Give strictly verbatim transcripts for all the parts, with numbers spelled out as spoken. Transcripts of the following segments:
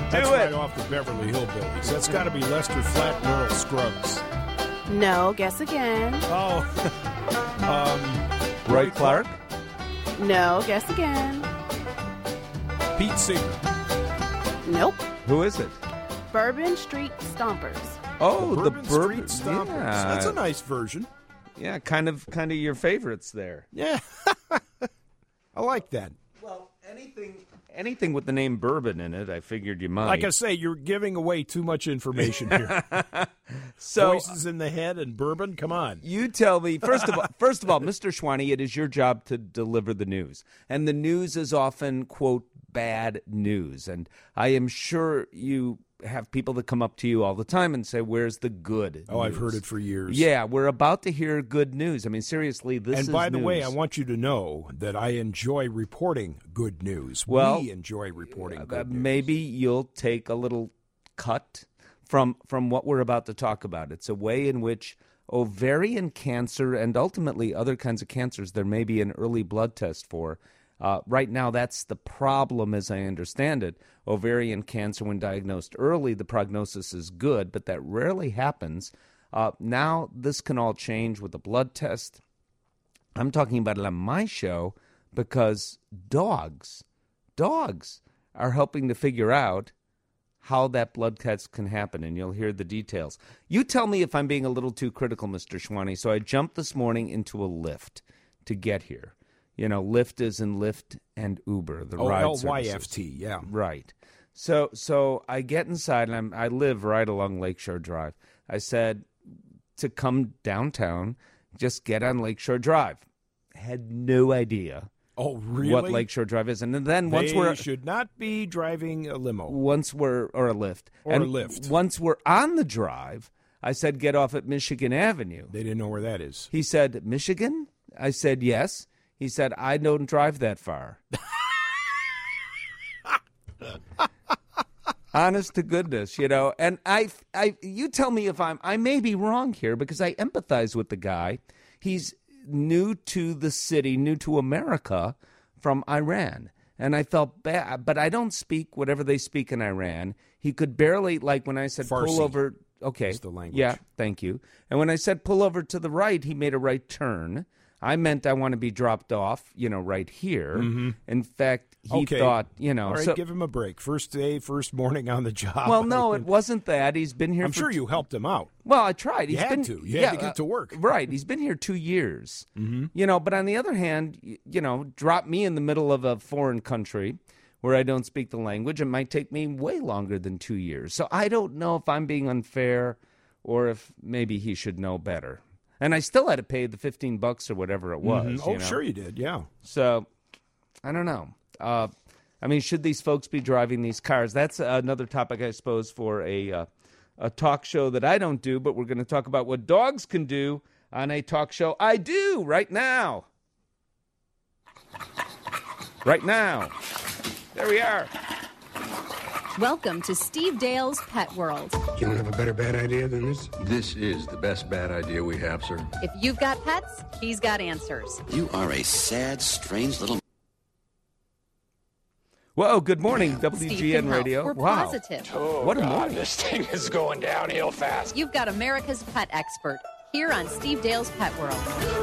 That's it. right off the Beverly Hillbillies. That's got to be Lester Flatt and Earl Scruggs. No, guess again. Oh. um, Roy Clark? No, guess again. Pete Seeger. Nope. Who is it? Bourbon Street Stompers. Oh, the Bourbon, Bourbon Street Stompers. Yeah. That's a nice version. Yeah, kind of kind of your favorites there. Yeah. I like that. Well, anything anything with the name Bourbon in it, I figured you might. Like I say, you're giving away too much information here. So Voices in the head and bourbon, come on. you tell me first of all, first of all, Mister Schwani, it is your job to deliver the news, and the news is often quote bad news, and I am sure you have people that come up to you all the time and say, "Where's the good?" Oh, I've news?" heard it for years. Yeah, we're about to hear good news. I mean, seriously, this And is by the news. way, I want you to know that I enjoy reporting good news. Well, we enjoy reporting Uh, good news. maybe you'll take a little cut from from what we're about to talk about. It's a way in which ovarian cancer and ultimately other kinds of cancers there may be an early blood test for. Uh, right now, that's the problem, as I understand it. Ovarian cancer, when diagnosed early, the prognosis is good, but that rarely happens. Uh, now, this can all change with a blood test. I'm talking about it on my show because dogs, dogs are helping to figure out how that blood test can happen, and you'll hear the details. You tell me if I'm being a little too critical, Mister Schwani. So I jumped this morning into a Lyft to get here. You know, Lyft is in Lyft and Uber, the Oh, ride L Y F services. T, yeah. Right. So so I get inside, and I'm, I live right along Lakeshore Drive. I said to come downtown, just get on Lakeshore Drive. Had no idea Oh, really? what Lakeshore Drive is. And then They once we're should not be driving a limo. once we're or a Lyft. Or and a Lyft. Once we're on the drive, I said get off at Michigan Avenue. They didn't know where that is. He said, Michigan? I said, yes. He said, I don't drive that far. Honest to goodness, you know. And I, I, you tell me if I'm, I may be wrong here because I empathize with the guy. He's new to the city, new to America from Iran. And I felt bad, but I don't speak whatever they speak in Iran. He could barely, like when I said Farsi pull over. Okay. is the language. Yeah, thank you. And when I said pull over to the right, he made a right turn. I meant I want to be dropped off, you know, right here. Mm-hmm. In fact, he Okay. thought, you know. All right, so, give him a break. First day, first morning on the job. well, no, it wasn't that. He's been here I'm for sure you helped him out. Well, I tried. You He's had been, to. You yeah, had to get to work. Uh, right. He's been here two years. Mm-hmm. You know, but on the other hand, y- you know, drop me in the middle of a foreign country where I don't speak the language. It might take me way longer than two years. So I don't know if I'm being unfair or if maybe he should know better. And I still had to pay the fifteen bucks or whatever it was. Mhm. Oh, you know? sure you did, yeah. So, I don't know. Uh, I mean, should these folks be driving these cars? That's another topic, I suppose, for a uh, a talk show that I don't do, but we're going to talk about what dogs can do on a talk show I do right now. Right now. There we are. Welcome to Steve Dale's Pet World. You don't have a better bad idea than this? This is the best bad idea we have, sir. If you've got pets, he's got answers. You are a sad, strange little... Whoa, good morning, W Steve G N can help. Radio. We're Wow. positive. Oh, What a God, morning. this thing is going downhill fast. You've got America's pet expert here on Steve Dale's Pet World.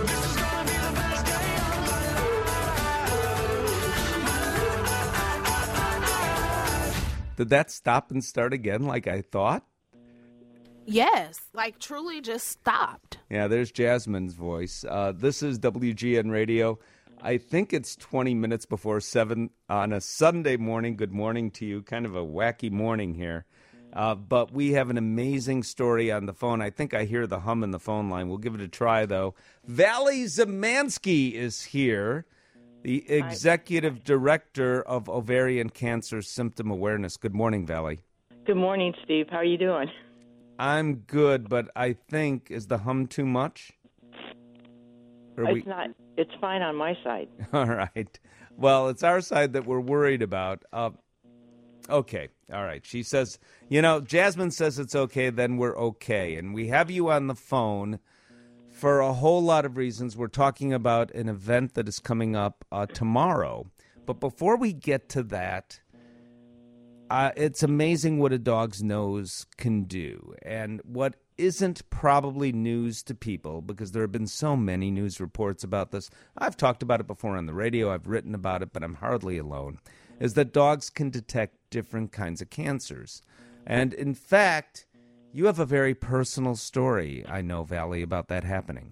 Did that stop and start again like I thought? Yes, like truly just stopped. Yeah, there's Jasmine's voice. Uh, this is W G N Radio. I think it's twenty minutes before seven on a Sunday morning. Good morning to you. Kind of a wacky morning here. Uh, but we have an amazing story on the phone. I think I hear the hum in the phone line. We'll give it a try, though. Valley Zemansky is here, the executive director of Ovarian Cancer Symptom Awareness. Good morning, Valley. Good morning, Steve. How are you doing? I'm good, but I think, is the hum too much? Or It's not. It's fine on my side. All right. Well, it's our side that we're worried about. Uh, okay. All right. She says, you know, Jasmine says it's okay, then we're okay. And we have you on the phone for a whole lot of reasons. We're talking about an event that is coming up uh, tomorrow. But before we get to that, uh, it's amazing what a dog's nose can do. And what isn't probably news to people, because there have been so many news reports about this. I've talked about it before on the radio. I've written about it, but I'm hardly alone, is that dogs can detect different kinds of cancers. And in fact, you have a very personal story, I know, Valley, about that happening.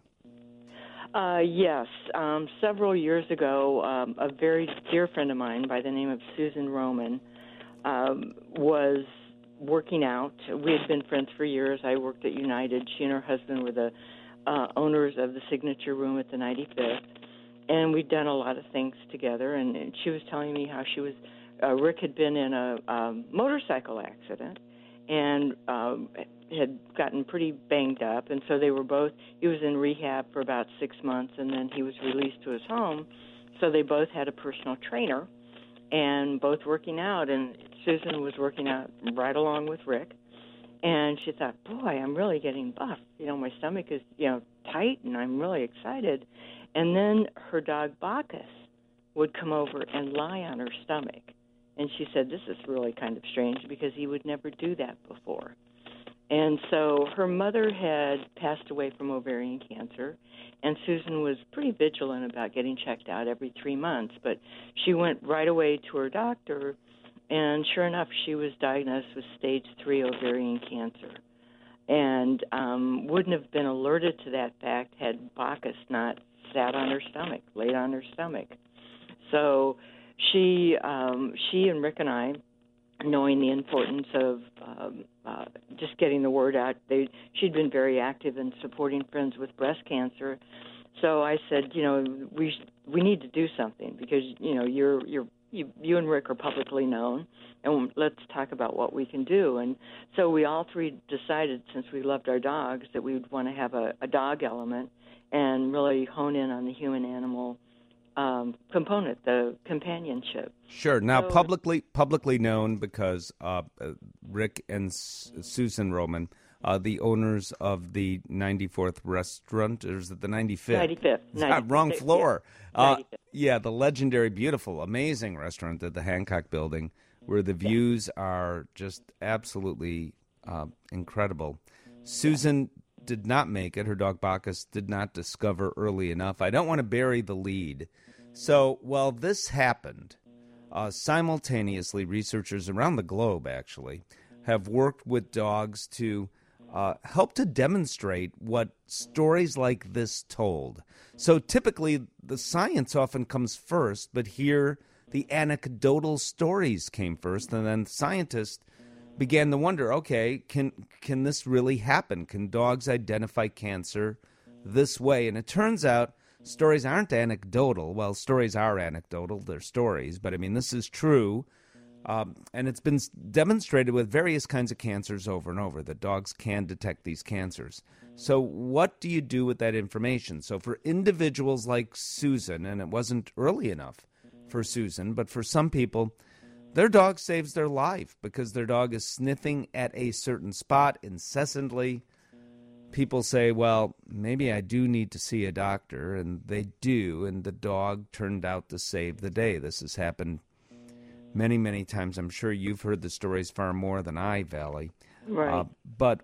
Uh, yes. Um, several years ago, um, a very dear friend of mine by the name of Susan Roman um, was working out. We had been friends for years. I worked at United. She and her husband were the uh, owners of the Signature Room at the ninety-fifth, and we'd done a lot of things together. And, and she was telling me how she was, uh, Rick had been in a um, motorcycle accident and um, had gotten pretty banged up, and so they were both, he was in rehab for about six months, and then he was released to his home, so they both had a personal trainer, and both working out, and Susan was working out right along with Rick, and she thought, boy, I'm really getting buff, you know, my stomach is, you know, tight, and I'm really excited, and then her dog Bacchus would come over and lie on her stomach, and she said, this is really kind of strange, because he would never do that before. And so her mother had passed away from ovarian cancer, and Susan was pretty vigilant about getting checked out every three months. But she went right away to her doctor, and sure enough, she was diagnosed with stage three ovarian cancer, and um, wouldn't have been alerted to that fact had Bacchus not sat on her stomach, laid on her stomach. So she, um, she and Rick and I, knowing the importance of um, uh, just getting the word out. They, she'd been very active in supporting friends with breast cancer. So I said, you know, we we need to do something because, you know, you're you're you, you and Rick are publicly known, and let's talk about what we can do. And so we all three decided, since we loved our dogs, that we would want to have a, a dog element and really hone in on the human-animal Um, component, the companionship. Sure. Now, so, publicly publicly known because uh, Rick and S- Susan Roman, uh, the owners of the ninety-fourth restaurant, or is it the ninety-fifth? ninety-fifth. ninety-fifth. Wrong floor. Yeah. Uh, yeah, the legendary, beautiful, amazing restaurant at the Hancock Building, where the views are just absolutely uh, incredible. Susan did not make it. Her dog Bacchus did not discover early enough. I don't want to bury the lead. So while this happened, uh, simultaneously, researchers around the globe, actually, have worked with dogs to uh, help to demonstrate what stories like this told. So typically, the science often comes first, but here the anecdotal stories came first, and then scientists began to wonder, okay, can can this really happen? Can dogs identify cancer this way? And it turns out stories aren't anecdotal. Well, stories are anecdotal. They're stories. But, I mean, this is true. Um, and it's been demonstrated with various kinds of cancers over and over that dogs can detect these cancers. So what do you do with that information? So for individuals like Susan, and it wasn't early enough for Susan, but for some people, their dog saves their life because their dog is sniffing at a certain spot incessantly. People say, well, maybe I do need to see a doctor, and they do, and the dog turned out to save the day. This has happened many, many times. I'm sure you've heard the stories far more than I, Valley. Right. Uh, but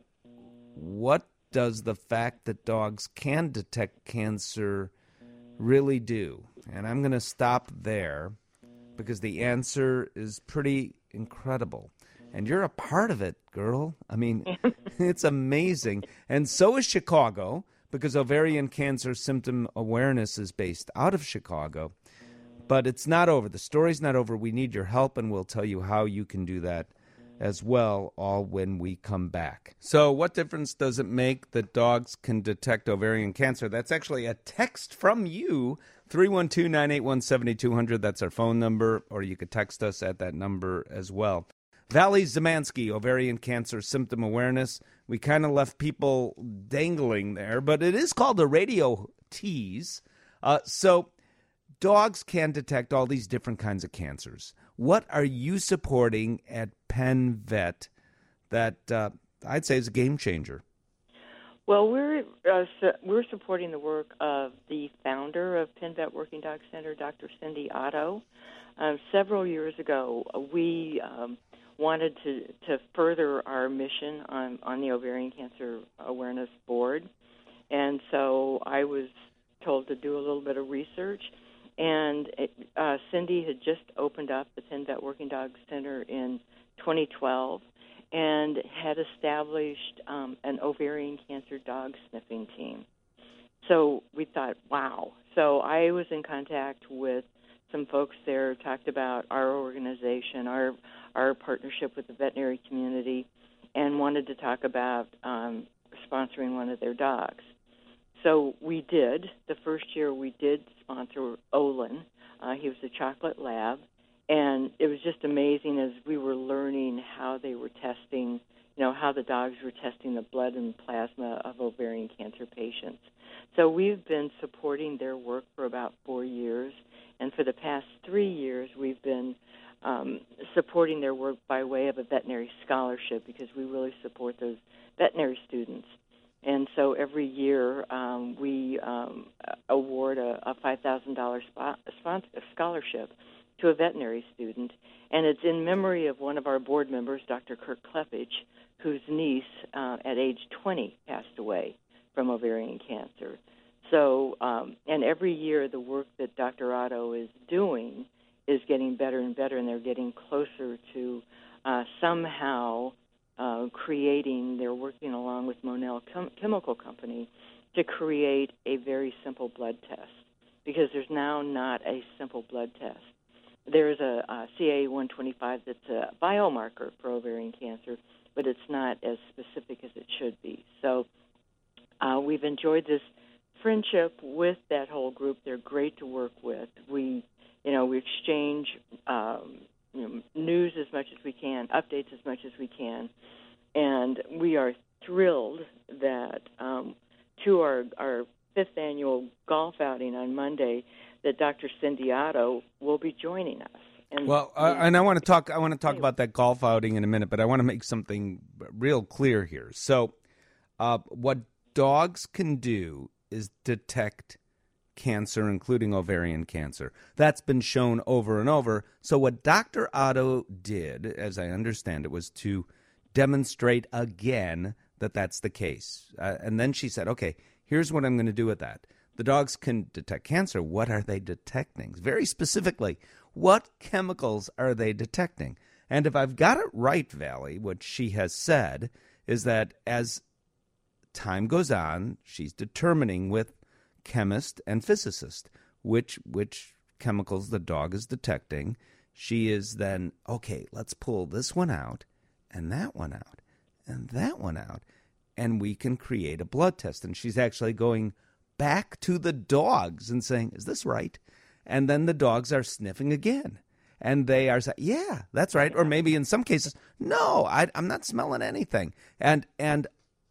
what does the fact that dogs can detect cancer really do? And I'm going to stop there because the answer is pretty incredible. And you're a part of it, girl. I mean, it's amazing. And so is Chicago, because ovarian cancer symptom awareness is based out of Chicago. But it's not over. The story's not over. We need your help, and we'll tell you how you can do that as well, all when we come back. So what difference does it make that dogs can detect ovarian cancer? That's actually a text from you, three one two, nine eight one, seven two zero zero. That's our phone number, or you could text us at that number as well. Valley Zemansky, ovarian cancer symptom awareness. We kind of left people dangling there, but it is called a radio tease. Uh, so dogs can detect all these different kinds of cancers. What are you supporting at Penn Vet that uh, I'd say is a game changer? Well, we're uh, su- we're supporting the work of the founder of Penn Vet Working Dog Center, Doctor Cindy Otto. Uh, several years ago, we um, wanted to, to further our mission on, on the Ovarian Cancer Awareness Board. And so I was told to do a little bit of research. And it, uh, Cindy had just opened up the Ten Vet Working Dog Center in twenty twelve and had established um, an ovarian cancer dog sniffing team. So we thought, wow. So I was in contact with some folks there, talked about our organization, our our partnership with the veterinary community, and wanted to talk about um, sponsoring one of their dogs. So we did. The first year we did sponsor Olin. Uh, he was a chocolate lab, and it was just amazing as we were learning how they were testing, you know, how the dogs were testing the blood and plasma of ovarian cancer patients. So we've been supporting their work for about four years, and for the past three years we've been um, supporting their work by way of a veterinary scholarship because we really support those veterinary students. And so every year um, we um, award a, a five thousand dollars sponsor, scholarship to a veterinary student, and it's in memory of one of our board members, Doctor Kirk Klepich, whose niece uh, at age twenty passed away from ovarian cancer. So, um, and every year the work that Doctor Otto is doing is getting better and better, and they're getting closer to uh, somehow uh, creating, they're working along with Monell Chem- Chemical Company to create a very simple blood test, because there's now not a simple blood test. There's a, a C A one twenty-five that's a biomarker for ovarian cancer, but it's not as specific as it should be. So uh, we've enjoyed this friendship with that whole group. They're great to work with. We, you know, we exchange um, you know, news as much as we can, updates as much as we can, and we are thrilled that um, to our, our fifth annual golf outing on Monday, that Doctor Cindy Otto will be joining us. And well, uh, and I want to talk. I want to talk about that golf outing in a minute, but I want to make something real clear here. So, uh, what dogs can do is detect cancer, including ovarian cancer. That's been shown over and over. So, what Doctor Otto did, as I understand it, was to demonstrate again that that's the case. Uh, and then she said, "Okay, here's what I'm going to do with that." The dogs can detect cancer. What are they detecting? Very specifically, what chemicals are they detecting? And if I've got it right, Valley, what she has said is that as time goes on, she's determining with chemist and physicist which which chemicals the dog is detecting. She is then, okay, let's pull this one out and that one out and that one out, and we can create a blood test. And she's actually going back to the dogs and saying, is this right? And then the dogs are sniffing again. And they are saying, yeah, that's right. Or maybe in some cases, no, I, I'm not smelling anything. And and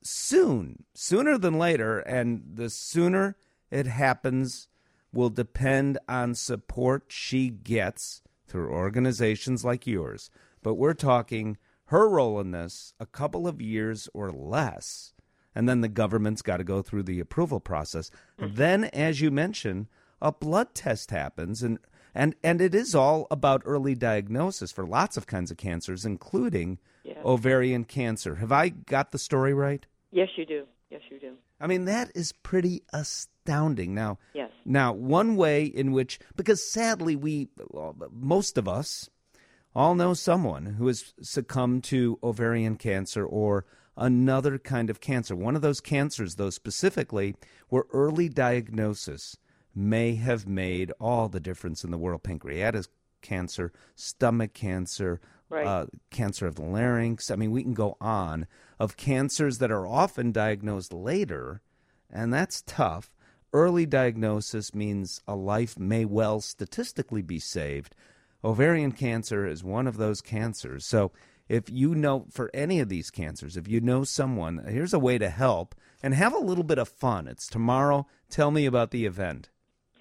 soon, sooner than later, and the sooner it happens will depend on support she gets through organizations like yours. But we're talking her role in this, a couple of years or less. And then the government's got to go through the approval process. Mm-hmm. Then, as you mentioned, a blood test happens, and, and, and it is all about early diagnosis for lots of kinds of cancers, including yes. ovarian cancer. Have I got the story right? Yes, you do. Yes, you do. I mean, that is pretty astounding. Now, yes. Now, one way in which, because sadly we, well, most of us all know someone who has succumbed to ovarian cancer or another kind of cancer. One of those cancers, though, specifically, where early diagnosis may have made all the difference in the world. Pancreatic cancer, stomach cancer, right. uh, cancer of the larynx. I mean, we can go on of cancers that are often diagnosed later, and that's tough. Early diagnosis means a life may well statistically be saved. Ovarian cancer is one of those cancers. So if you know, for any of these cancers, if you know someone, here's a way to help and have a little bit of fun. It's tomorrow. Tell me about the event.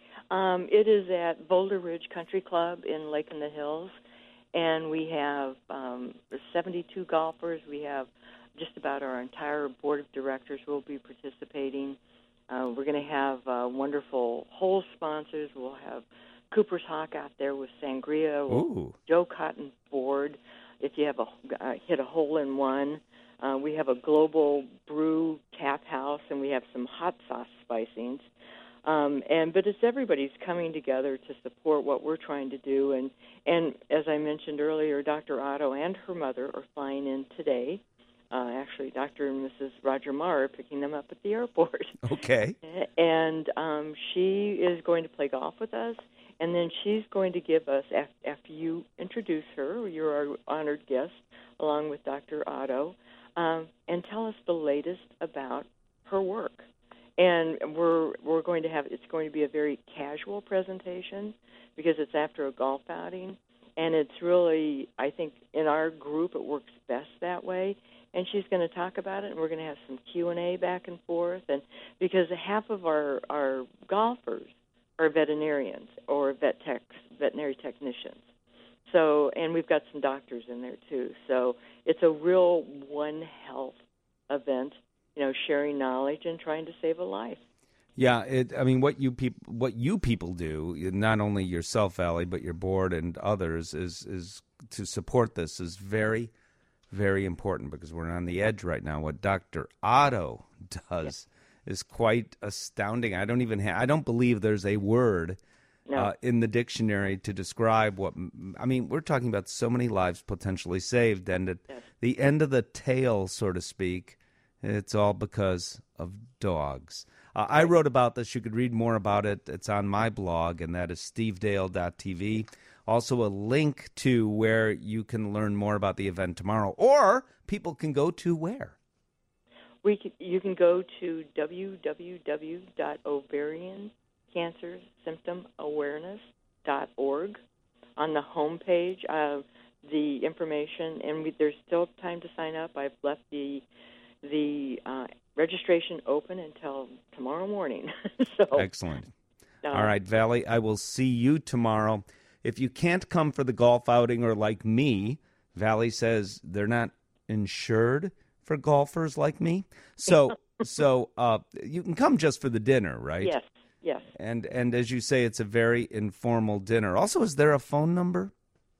Um, it is at Boulder Ridge Country Club in Lake in the Hills, and we have um, seventy-two golfers. We have just about our entire board of directors will be participating. Uh, we're going to have uh, wonderful hole sponsors. We'll have Cooper's Hawk out there with sangria. Ooh. Joe Cotton Ford. if you have a uh, hit a hole in one. Uh, we have a global brew tap house, and we have some hot sauce spicings. Um, and but it's everybody's coming together to support what we're trying to do. And and as I mentioned earlier, Doctor Otto and her mother are flying in today. Uh, actually, Doctor and Missus Roger Marr are picking them up at the airport. Okay. And um, she is going to play golf with us, and then she's going to give us, after you introduce her, you're our honored guest, along with Doctor Otto, um, and tell us the latest about her work. And we're we're going to have, it's going to be a very casual presentation because it's after a golf outing, and it's really, I think, in our group it works best that way. And she's going to talk about it, and we're going to have some Q and A back and forth. And because half of our, our golfers are veterinarians or vet techs, veterinary technicians. So, and we've got some doctors in there too. So it's a real One Health event, you know, sharing knowledge and trying to save a life. Yeah, it, I mean, what you people, what you people do, not only yourself, Allie, but your board and others, is is to support this is very, very important because we're on the edge right now. What Doctor Otto does yeah. is quite astounding. I don't even, ha- I don't believe there's a word no. uh, in the dictionary to describe what. I mean, we're talking about so many lives potentially saved, and at yes. the end of the tail, so to speak, it's all because of dogs. Uh, I wrote about this. You could read more about it. It's on my blog, and that is steve dale dot t v. Also a link to where you can learn more about the event tomorrow. Or people can go to where? We can, you can go to w w w dot ovarian cancer symptom awareness dot org. On the home page, uh, the information, and we, there's still time to sign up. I've left the the uh, registration open until tomorrow morning. so, Excellent. Uh, All right, Valley, I will see you tomorrow. If you can't come for the golf outing or like me, Valley says they're not insured for golfers like me. So so uh, you can come just for the dinner, right? Yes, yes. And and as you say, it's a very informal dinner. Also, is there a phone number?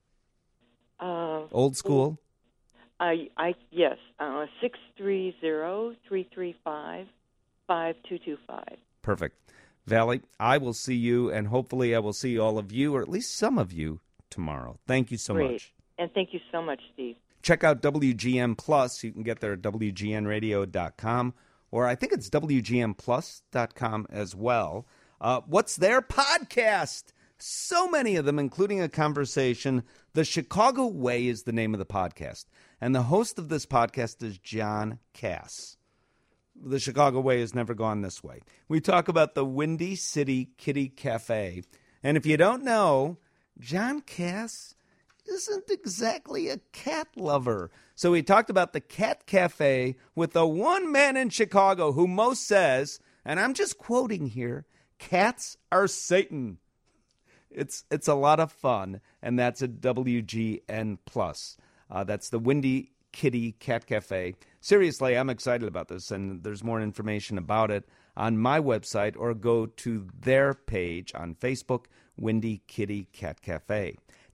Uh, Old school? I, I yes, uh, six three zero, three three five, five two two five. Perfect. Valley, I will see you, and hopefully I will see all of you, or at least some of you, tomorrow. Thank you so Great. much. And thank you so much, Steve. Check out W G N Plus. You can get there at w g n radio dot com, or I think it's w g n plus dot com as well. Uh, what's their podcast? So many of them, including a conversation. The Chicago Way is the name of the podcast, and the host of this podcast is John Cass. The Chicago Way has never gone this way. We talk about the Windy City Kitty Cafe. And if you don't know, John Cass isn't exactly a cat lover. So we talked about the Cat Cafe with the one man in Chicago who most says, and I'm just quoting here, cats are Satan. It's it's a lot of fun, and that's at W G N Plus. Uh, that's the Windy Kitty Cat Cafe. Seriously, I'm excited about this, and there's more information about it on my website, or go to their page on Facebook, Windy Kitty Cat Cafe.